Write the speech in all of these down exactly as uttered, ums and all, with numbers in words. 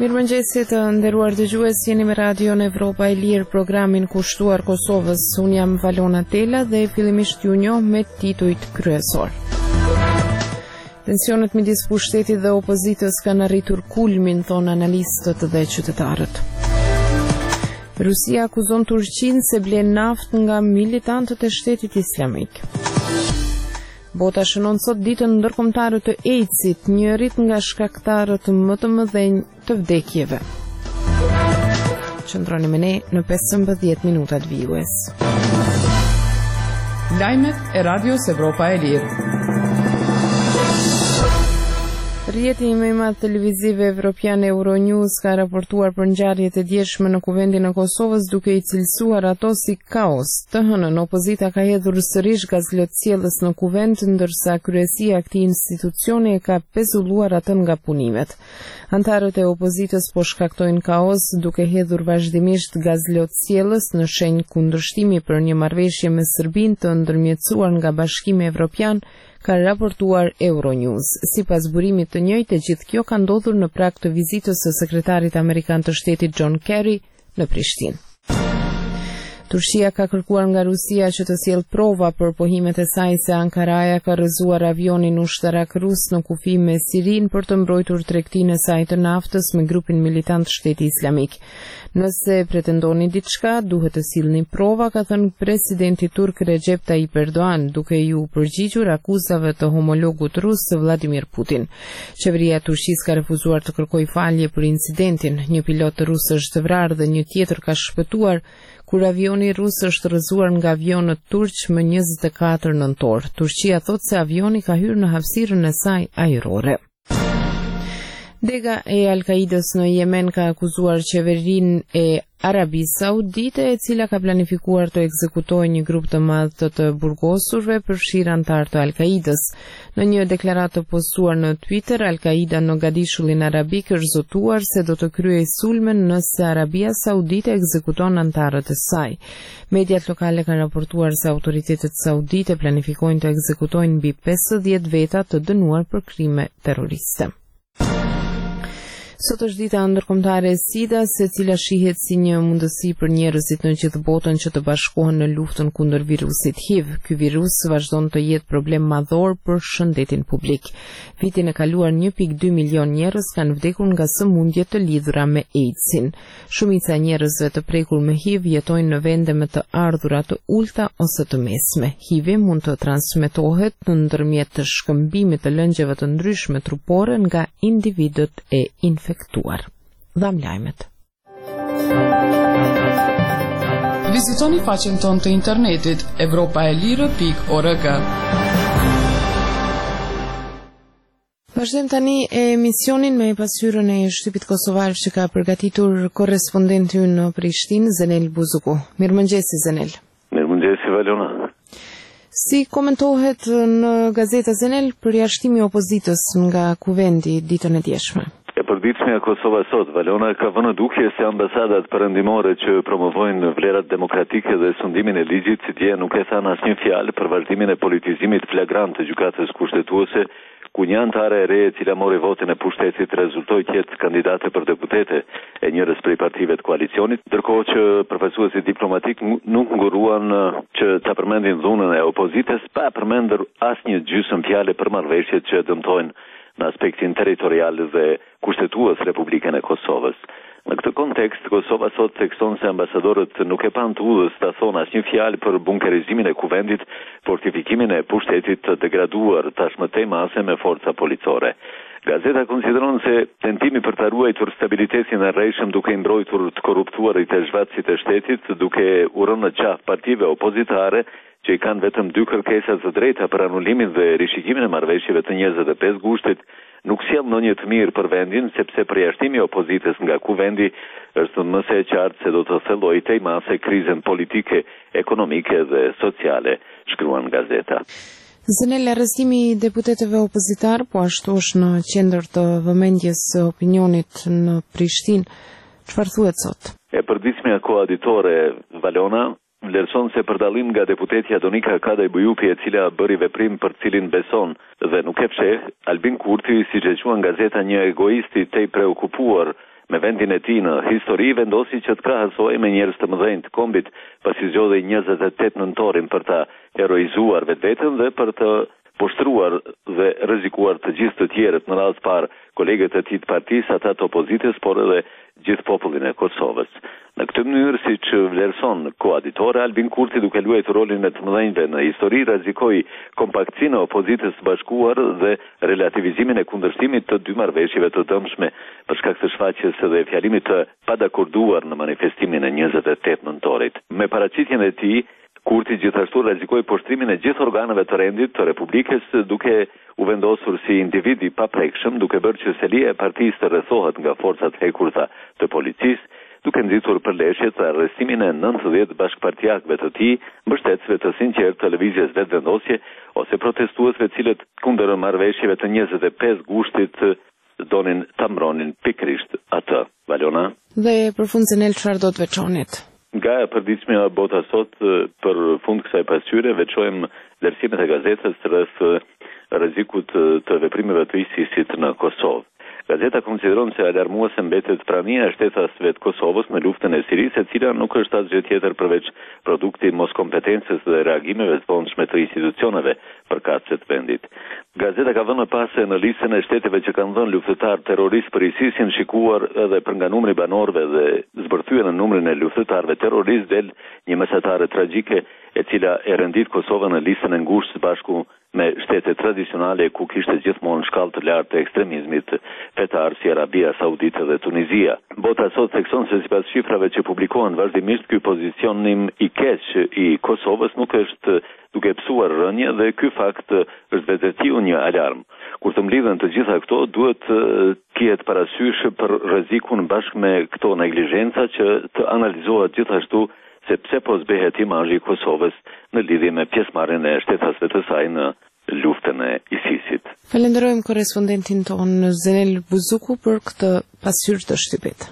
Mirëmëngjesi të nderuar dëgjues, jeni me Radion Evropa e Lirë, programin kushtuar Kosovës. Unë jam Valona Tela dhe fillimisht ju njoh me titujt kryesor. Tensionet midis pushtetit dhe opozitës kanë arritur kulmin, thonë analistët dhe qytetarët. Rusia akuzon Turqinë se blen naftë nga militantët e Shtetit Islamik. Bota shënon sot ditën ndërkombëtare të AIDS-it, njërit nga shkaktarët më të mëdhenj të vdekjeve. Qëndroni me ne në pesëmbëdhjetë minutat vijues. Lajmet e Radios Evropa e Lirë. Rjeti më i madh televiziv evropian Euronews ka raportuar për ngjarjet e djeshme në kuvendin e Kosovës, duke i cilësuar ato si kaos. Të hënën opozita ka hedhur sërish gazlotësjellës në kuvend, ndërsa kryesia e këtij institucioni e ka pezulluar atë nga punimet. Antarët e opozitës po shkaktojnë kaos duke hedhur vazhdimisht gazlotësjellës në shenjë kundërshtimi për një marrëveshje me Serbinë të ndërmjetësuar nga Bashkimi Evropian, ka raportuar Euronews. Sipas burimit të njëjtë, gjithë kjo ka ndodhur në prag të vizitës së sekretarit amerikan të shtetit John Kerry në Prishtinë. Turqia ka kërkuar nga Rusia që të sjellë prova për pohimet e saj se Ankaraja ka rrëzuar avionin ushtarak rus në kufi me Sirin për të mbrojtur tregtinë e saj të naftës me grupin militant Shteti Islamik. Nëse pretendoni diçka, duhet të sillni prova, ka thënë presidenti turk Recep Tayyip Erdogan, duke ju përgjigjur akuzave të homologut rus Vladimir Putin. Qeveria e Turqisë ka refuzuar të kërkojë falje për incidentin. Një pilot rus është vrarë dhe një tjetër ka shpëtuar kur avioni rus është rrëzuar nga avionët turq më njëzet e katër nëntor. Turqia thot se avioni ka hyrë në hapësirën e saj ajrore. Dega e Al-Qaidës në Yemen ka akuzuar qeverinë e Arabisë Saudite, e cila ka planifikuar të ekzekutojë një grup të madh të, të burgosurve përfshirë antar të Al-Qaidës. Në një deklaratë të postuar në Twitter, Al-Qaida në Gadishullin Arabik është zotuar se do të kryejë sulmen nëse Arabia Saudite ekzekuton antarët e saj. Mediat lokale kanë raportuar se autoritetet saudite planifikojnë të ekzekutojnë mbi pesëdhjetë veta të dënuar për krime terroriste. Sot është dita ndërkombëtare e SIDA-s, e cila shihet si një mundësi për njerëzit në gjithë botën që të bashkohen në luftën kundër virusit H I V. Ky virus vazhdon të jetë problem madhor për shëndetin publik. Vitin e kaluar një pikë dy milion njerëz kanë vdekur nga sëmundjet të lidhura me AIDS-in. Shumica e njerëzve të prekur me H I V jetojnë në vende me të ardhura të ulta ose të mesme. H I V-i mund të transmetohet ndërmjet të shkëmbimit të lëngjeve të ndryshme trupore nga individët e infektuar. Efektuar. Dham lajmet. Vizitoni faqen tonë të internetit evropa e lirë pikë org. Vazhdojmë tani emisionin me pasqyrën e shtypit kosovar që ka përgatitur korrespondenti ynë në Prishtinë, Zenel Buzuku. Mirëmëngjesi Zenel. Mirëmëngjesi Valona. Si komentohet në gazeta Zenel përjashtimi i opozitës nga kuvendi ditën e djeshme? E përditshmja Kosova sot, Valona, ka vënë dukje se ambasadat perëndimore që promovojnë vlerat demokratike dhe sundimin e ligjit si dje nuk e thanë asnjë fjalë për vazhdimin e politizimit flagrant të gjykatës kushtetuese, ku një antare e re e cila mori votin e pushtetit rezultoi të jetë kandidate për deputete e njërës prej partive të koalicionit, ndërkohë që përfaqësuesit diplomatik nuk nguruan që ta përmendin dhunën e opozitës pa përmendur asnjë gjysmë fjale për marrëveshjet që dëmtojnë në aspektin territorial dhe kushtetues Republikën e Kosovës. Në këtë kontekst, Kosova sot tekston se ambasadorët nuk e pan të udhës të thonë asnjë fjalë për bunkerizimin e kuvendit, fortifikimin e pushtetit të degraduar tashmë tej mase me forca policore. Gazeta konsideron se tentimi për të ruajtur stabilitetin e rrejshëm duke i mbrojtur të korruptuarit e zhvatësit e shtetit, duke u rënë në qafë partive opozitare që i kanë vetëm dy kërkesa të drejta për anulimin dhe rishikimin e marrëveshjeve të njëzet e pesë gushtit, nuk sjell ndonjë të mirë për vendin, sepse përjashtimi i opozitës nga kuvendi është më së qartë se do të thellojë tej mase krizën politike, ekonomike dhe sociale, shkruan gazeta. Zenel, arrestimi i deputetëve opozitar po ashtu është në qendër të vëmendjes së opinionit në Prishtinë. Çfarë thuhet sot? E përditshmja koaditore Valona vlerëson se për dallim nga deputetja Donika Kadaj Bujupi, e cila bëri veprim për cilin beson dhe nuk e fsheh, Albin Kurti, siç e quan gazeta, një egoist i tej preokupuar me vendin e tij në histori, vendosi që të krahasojë me njerëz të mëdhenj të kombit, pasi zgjodhi njëzet e tetë nëntorin për ta heroizuar vetveten dhe për të poshtruar dhe rrezikuar të gjithë të tjerët, në radhë parë kolegët e tij të partisë, ata të opozitës, por edhe gjithë popullin e Kosovës. Në këtë mënyrë, siç vlerëson koaditore, Albin Kurti, duke luajtur rolin e të mëdhenjve në histori, rrezikoi kompaktësinë e opozitës së bashkuar dhe relativizimin e kundërshtimit të dy marrëveshjeve të dëmshme për shkak të shfaqjes dhe fjalimit të padakorduar në manifestimin e njëzet e tetë nëntorit. Me paraqitjen e tij, Kurti gjithashtu rrezikoi poshtrimin e gjithë organeve të rendit të Republikës, duke u vendosur si individ i paprekshëm, duke bërë që selia e partisë të rrethohet nga forcat hekurtha të policisë, duke nxitur përleshje të arrestimin e nëntëdhjetë bashkëpartiakëve të tij, mbështetësve të sinqertë të lëvizjes vetëvendosje ose protestuesve të cilët kundër marrëveshjeve të njëzet e pesë gushtit donin ta mbronin pikërisht atë. Valona. Dhe për fund se nel çfarë do të veçonit? Nga e përditshme bota sot, për fund kësaj pasqyre, veçojmë vlerësimet e gazetës rreth rrezikut të veprimeve të ISIS-it në Kosovë. Gazeta konsideron se alarmuese mbetet prania e shtetasve të Kosovës në luftën e Sirisë, e cila nuk është asgjë tjetër përveç produkti mos kompetencës dhe reagimeve të vonshme të institucioneve përkatëse të vendit. Gazeta ka vënë pas se në listën e shteteve që kanë dhënë luftëtar terroristë për ISIS-in, shikuar edhe për nga numri banorëve dhe zbërthyer në numrin e luftëtarëve terroristë, del një mesatare tragjike, e cila e rendit Kosovën në listën e ngushtë së bashku me shtete tradicionale ku kishte gjithmonë shkallë të lartë të ekstremizmit fetar si Arabia Saudite dhe Tunizia. Bota sot thekson se sipas shifrave që publikohen vazhdimisht, ky pozicionim i keq i Kosovës nuk është duke psuar rënje dhe ky fakt është vetëtiu një alarm. Kur të mlidhen të gjitha këto, duhet të kihet parasysh për rrezikun bashkë me këto neglizhenca që të analizohet gjithashtu se pse po zbehet imazhi i Kosovës në lidhje me pjesëmarrjen e shtetasve të saj në luftën e ISIS-it. Falenderojmë korrespondentin ton Zenel Buzuku për këtë pasqyrë të shtypit.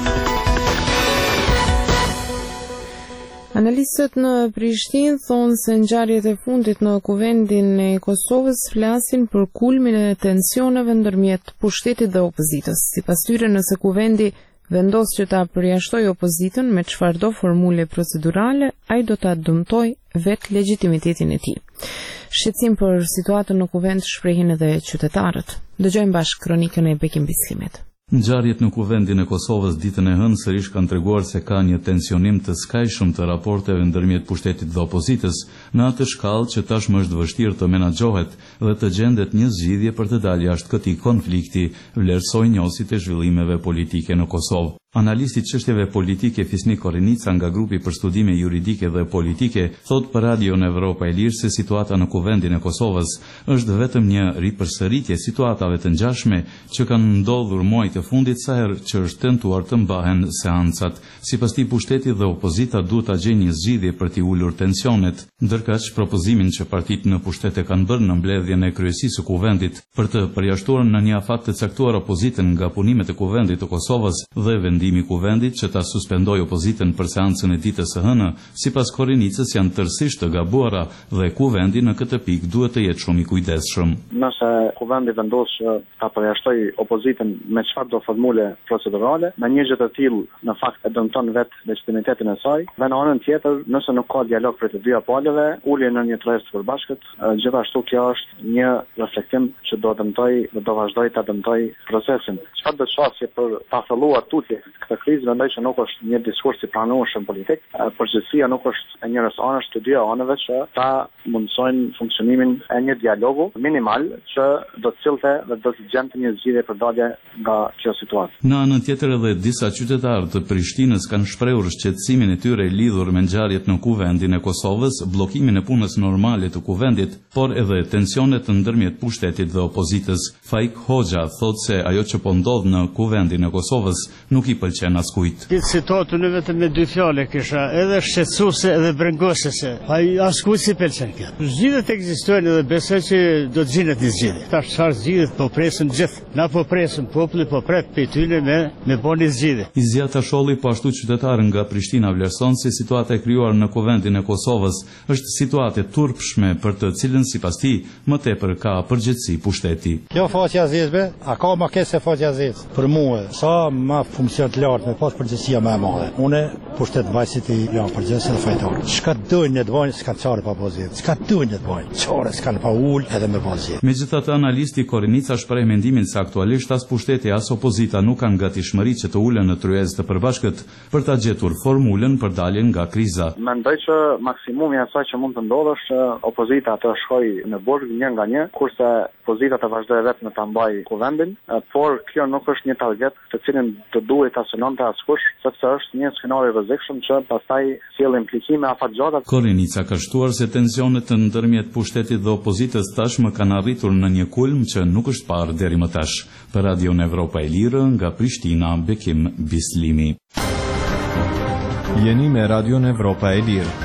Analistët në Prishtinë thonë se ngjarjet e fundit në kuvendin e Kosovës flasin për kulmin e tensioneve ndërmjet pushtetit dhe opozitës. Sipas tyre, nëse kuvendi vendos që ta përjashtoj opozitën me çfarëdo formule procedurale, ai do ta dëmtoj vetë legitimitetin e tij. Shqetësim për situatën në kuvend shprehin edhe qytetarët. Dëgjojmë bashkë kronikën e Bekim Bislimet. Ngjarjet në kuvendin e Kosovës ditën e hënë sërish kanë treguar se ka një tensionim të skajshëm të raporteve ndërmjet pushtetit dhe opozitës, në atë shkallë që tashmë është vështirë të menaxhohet dhe të gjendet një zgjidhje për të dalë jashtë këtij konflikti, vlerësoi njohuesit e zhvillimeve politike në Kosovë. Analisti çështjeve politike Fisni Korenica nga grupi për studime juridike dhe politike thot për Radio në Evropa e Lirë se situata në kuvendin e Kosovës është vetëm një ripërsëritje situatave të ngjashme që kanë ndodhur muajt e fundit sa herë që është tentuar të mbahen seancat. Sipas tij, pushteti dhe opozita duhet ta gjejnë një zgjidhje për t'i ulur tensionet, ndërkaq propozimin që partitë në pushtet e kanë bërë në mbledhjen e kryesisë së kuvendit për të përjashtuar në një afat të caktuar opozitën nga punimet e kuvendit të Kosovës dhe vendimi i kuvendit që ta suspendojë opozitën për seancën e ditës së hënë, sipas Korenicës janë tërësisht të gabuara dhe kuvendi në këtë pikë duhet të jetë shumë i kujdesshëm. Nëse kuvendi vendos që ta përjashtojë opozitën me çfarëdo formule procedurale, në një gjë të tillë në fakt e dëmton vetë legitimitetin e saj. Dhe në anën tjetër, nëse nuk ka dialog për të dyja palëve, ulje në një trojës të përbashkët, gjithashtu kjo është një reflektim që do dëmtoj dhe do vazhdoj ta dëmtoj procesin. Çfarë do të shasje për ta thelluar tutje këtë krizë, mendoj që nuk është një diskurs i pranueshëm politik. Përgjithësia nuk është e njërës anësh të dy anëve që ta mundsojnë funksionimin e një dialogu minimal që do të cilte dhe do të gjente një zgjidhje për dalje nga kjo situatë. Në anën tjetër, edhe disa qytetarë të Prishtinës kanë shprehur shqetësimin e tyre lidhur me ngjarjet në kuvendin e Kosovës, bllokimin e punës normale të kuvendit, por edhe tensionet ndërmjet pushtetit dhe opozitës. Faik Hoxha thotë se ajo që po ndodh në kuvendin e Kosovës nuk i pëlqen askujt. Këtë situatën e vetëm me dy fjale kisha, edhe shqetësuese edhe brengosese. Ai askujt si pëlqen kjo. Zgjidhjet ekzistojnë edhe besoj që do të gjendet një zgjidhje. Tash çfarë zgjidhet po presim gjithë. Na po presim populli po pret pe tyne me me bëni zgjidhje. Izia Tasholli po ashtu qytetar nga Prishtina vlerëson se situata e krijuar në kuvendin e Kosovës është situatë turpshme për të cilën sipas tij më tepër ka përgjegjësi pushteti. Kjo faqja zezbe, a ka më keq se faqja zez? Për mua, sa më funksion të lartë me pas përgjegjësia më e madhe. Unë pushtet vajzit i jam përgjegjës dhe fajtor. Çka dojnë të bëjnë s'kan çfarë pa pozit. Çka dojnë të bëjnë? Çfarë s'kan pa ul edhe me pozit. Megjithatë analisti Korenica shpreh mendimin se aktualisht as pushteti as opozita nuk kanë gatishmëri që të ulen në tryezë të përbashkët për ta gjetur formulën për daljen nga kriza. Mendoj që maksimumi i asaj që mund të ndodhë është opozita të shkojë në burg një nga një, kurse opozita të vazhdojë vetëm në ta mbajë kuvendin, por kjo nuk është një target të cilin të duhet ta synonte askush, sepse është një skenario i rrezikshëm që pastaj sjell implikime afatgjata. Korenica ka shtuar se tensionet ndërmjet pushtetit dhe opozitës tashmë kanë arritur në një kulm që nuk është parë deri më tash. Për Radion Evropa e Lirë nga Prishtina, Bekim Bislimi. Jeni me Radion Evropa e Lirë.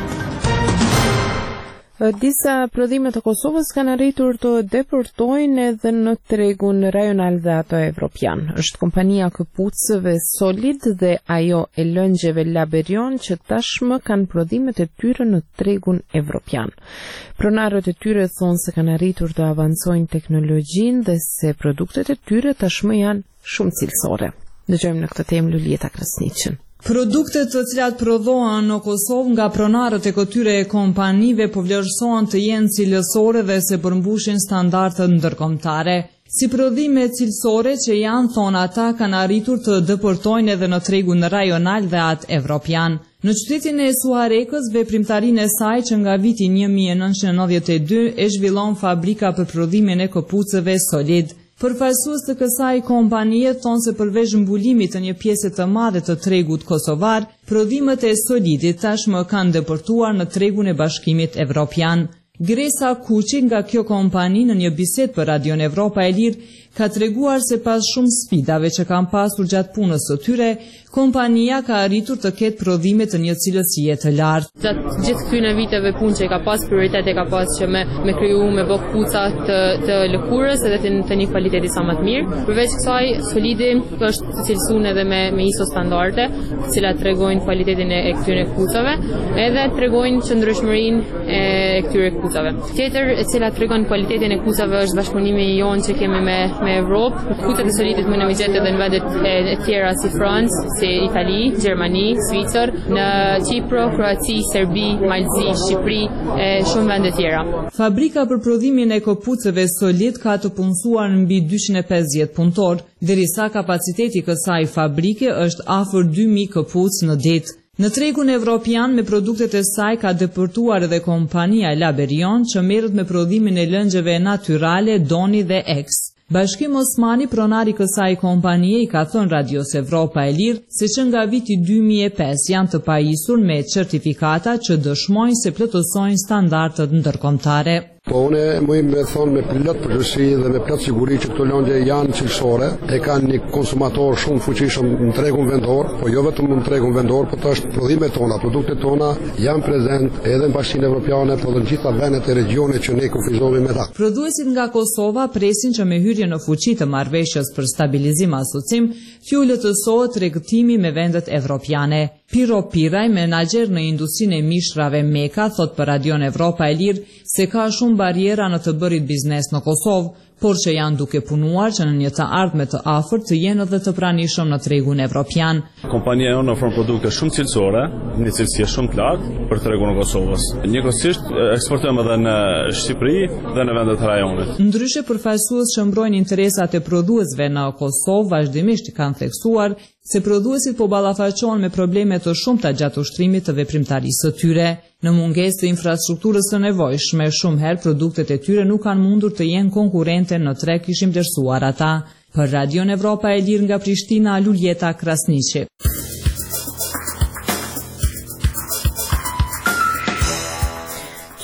Disa prodhime të Kosovës kanë arritur të deportojnë edhe në tregun rajonal dhe ato evropian. Është kompania këpucëve Solid dhe ajo e lëngjeve Laberion që tashmë kanë prodhimet e tyre në tregun evropian. Pronarët e tyre thonë se kanë arritur të avancojnë teknologjinë dhe se produktet e tyre tashmë janë shumë cilësore. Dëgjojmë në këtë temë Lulieta Krasniqën. Produktet të cilat prodhohen në Kosovë nga pronarët e këtyre kompanive po vlerësohen të jenë cilësore dhe se përmbushin standardet ndërkombëtare. Si prodhime cilësore që janë, thonë ata, kanë arritur të deportojnë edhe në tregun rajonal dhe atë evropian. Në qytetin e Suarekës, veprimtarinë e saj që nga viti një mijë e nëntëqind e nëntëdhjetë e dy e zhvillon fabrika për prodhimin e këpucëve Solid. Përfaqësues të kësaj kompanie thonë se përveç mbulimit të një pjese të madhe të tregut kosovar, prodhimet e Solidit tashmë kanë deportuar në tregun e Bashkimit Evropian. Gresa Kuqi nga kjo kompani në një bisedë për Radion Evropa e Lirë ka treguar se pas shumë sfidave që kanë pasur gjatë punës së tyre, kompania ka arritur të ketë prodhime të një cilësie të lartë. Gjatë gjithë këtyre viteve punë që ka pas, prioritet e ka pas që me me kriju me bë kpuca të të lëkurës edhe të, të një kvaliteti sa më të mirë. Përveç kësaj, Solidi është cilësuar edhe me me I S O standarde, të cilat tregojnë cilëtetin e, e këtyre kpucave, edhe tregojnë qëndrueshmërinë e këtyre kpucave. Tjetër e cila tregon cilëtetin e kpucave është bashkëpunimi i jon që kemi me me Evropë. Kpucat e Solidit mund të gjetë edhe në vendet e, e tjera si Francë, si Itali, Gjermani, Zvicër, në Kipro, Kroaci, Serbi, Malzi, Shqipëri e shumë vende tjera. Fabrika për prodhimin e këpucëve Solid ka të punësuar mbi dyqind e pesëdhjetë punëtor, derisa kapaciteti i kësaj fabrike është afër dy mijë këpucë në ditë. Në tregun evropian me produktet e saj ka deportuar edhe kompania Laberion që merret me prodhimin e lëngjeve natyrale Doni dhe X. Bashkim Osmani, pronari kësaj kompanie, i ka thënë Radios Evropa e Lirë se që nga viti dy mijë e pesë janë të pajisur me certifikata që dëshmojnë se plotësojnë standardet ndërkombëtare. Po une më me thonë me plot përgjithësi dhe me plot siguri që këto lëndje janë cilësore, e kanë një konsumator shumë fuqishëm në tregun vendor, po jo vetëm në tregun vendor, po të është prodhimet tona, produktet tona janë prezent edhe në Bashkinë Evropiane, po dhe në gjitha vendet e regionit që ne kufizohemi me ta. Prodhuesit nga Kosova presin që me hyrje në fuqi të marrëveshjes për stabilizim asocim, t'ju lehtësohet tregtimi me vendet evropiane. Piro Piraj, menaxher në industrinë e mishrave Meka, thot për Radion Evropa e Lirë se ka shumë bariera në të bërit biznes në Kosovë, por që janë duke punuar që në një të ardhme të afërt të jenë edhe të pranishëm në tregun evropian. Kompania jonë ofron produkte shumë cilësore, një cilësie shumë të lartë për tregun e Kosovës. Njëkohësisht eksportojmë edhe në Shqipëri dhe në vendet e rajonit. Ndryshe, përfaqësues që mbrojnë interesat e prodhuesve në Kosovë vazhdimisht kanë theksuar se prodhuesit po ballafaqohen me probleme të shumta gjatë ushtrimit të veprimtarisë së tyre. Në mungesë të infrastrukturës së nevojshme, shumë herë produktet e tyre nuk kanë mundur të jenë konkurrente në treg, kishim vlerësuar ata. Për Radion Evropa e Lirë nga Prishtina, Lulieta Krasniqi.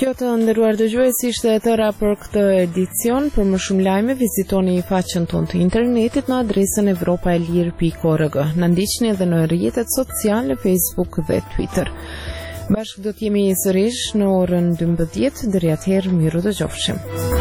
Kjo të nderuar dëgjues ishte e tëra për këtë edicion. Për më shumë lajme vizitoni faqen tonë të internetit në adresën evropaelir pikë org. Na ndiqni edhe në rrjetet sociale Facebook dhe Twitter. Bashkë do t'jemi sërish në orën dymbëdhjetë, deri atëherë miru dëgjofshim.